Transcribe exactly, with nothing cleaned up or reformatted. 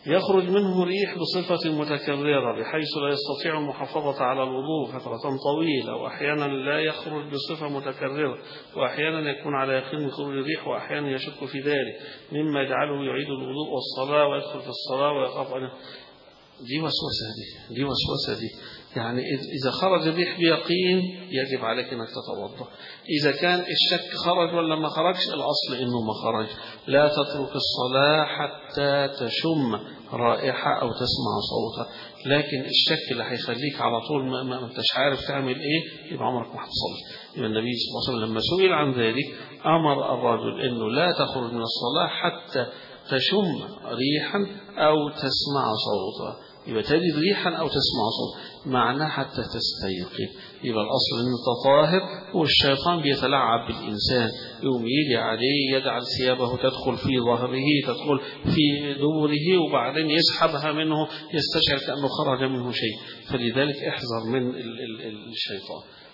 يخرج منه ريح بصفة متكررة بحيث لا يستطيع المحافظة على الوضوء فترة طويلة، وأحيانا لا يخرج بصفة متكررة، وأحيانا يكون على يقين من خروج الريح، وأحيانا يشك في ذلك مما يجعله يعيد الوضوء والصلاة ويدخل في الصلاة ويخاف أن دي وسوسة دي دي وسوسة دي يعني إذا خرج الريح بيقين يجب عليك أنك تتوضأ. إذا كان الشك خرج ولا ما خرجش الأصل إنه ما خرج. لا تترك الصلاة حتى تشم رائحة أو تسمع صوتها، لكن الشك اللي هيخليك على طول ما, ما انتش عارف تعمل إيه يبقى عمرك ما هتصلي. يبقى النبي صلى الله عليه وسلم لما سئل عن ذلك أمر الرجل إنه لا تخرج من الصلاة حتى تشم ريحا أو تسمع صوتا. يبقى تجد ريحا أو تسمع صوت معناه حتى تستيقظ. يبقى الأصل أن أنت طاهر، والشيطان بيتلعب بالإنسان يوم يجي عليه يجعل ثيابه تدخل في ظهره تدخل في دبره وبعدين يسحبها منه يستشعر كأنه خرج منه شيء. فلذلك احذر من الشيطان.